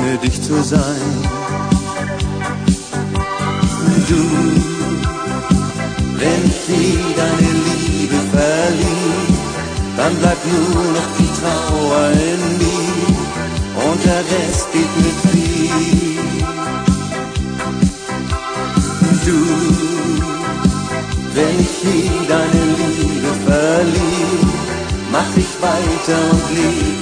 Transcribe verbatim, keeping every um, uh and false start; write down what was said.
ohne dich zu sein. Du, wenn ich nie deine Liebe verlieh, dann bleibt nur noch die Trauer in mir und der Rest geht mir viel. Du, wenn ich nie deine Liebe verlieh, mach ich weiter und lieb